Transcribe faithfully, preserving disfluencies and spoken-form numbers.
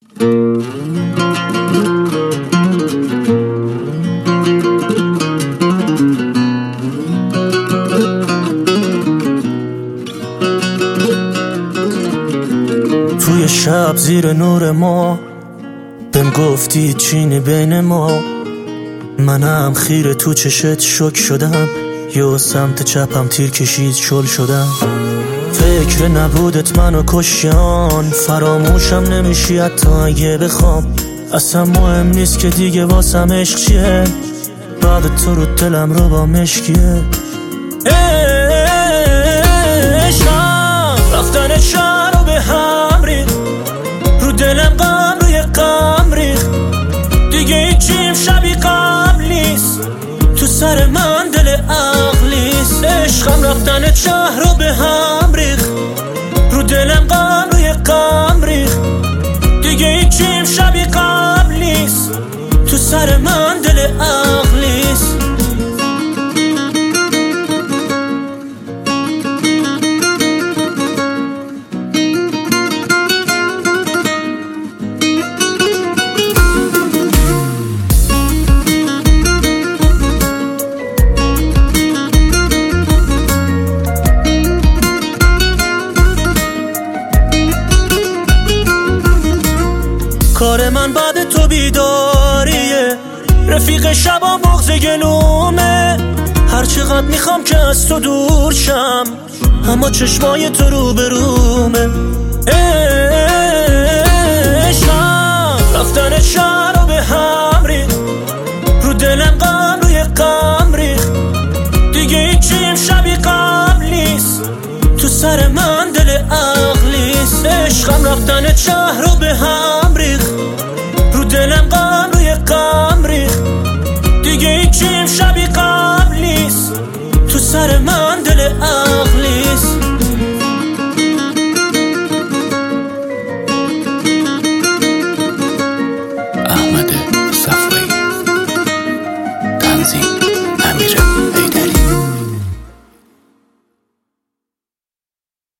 توی شب زیر نور ما بهم گفتی چینی بین ما، منم خیره تو چشت شک شدم، یا سمت چپم تیر کشید شل شدم. فکر نبودت منو کشیان، فراموشم نمیشی حتی اگه بخوام. اصلا مهم نیست که دیگه واسم عشق چیه، بعد تو رو دلم رو با مشکیه. عشقم رفتن شهر رو به هم ریخت، رو دلم غم روی غم ریخت، دیگه هیچیم شبی قبل نیست، تو سر من دل عقلیست. عشقم رفتن شهر رو به هم ریخت، رو دلم غم روی غم ریخت، دیگه هیچیم شبی قبل نیست، تو سر من دل عقلیست. کار من بعد تو بیداریه، رفیق شبا مغز گلومه، هر چقدر میخوام که از تو دور شم، اما چشمای تو رو برومه. عشقم رفتن شهر رو به هم ریخت، رو دلم غم روی غم ریخت، دیگه هیچیم شبی قبل نیست، تو سر من دل عقلیست. عشقم رفتن شهر رو به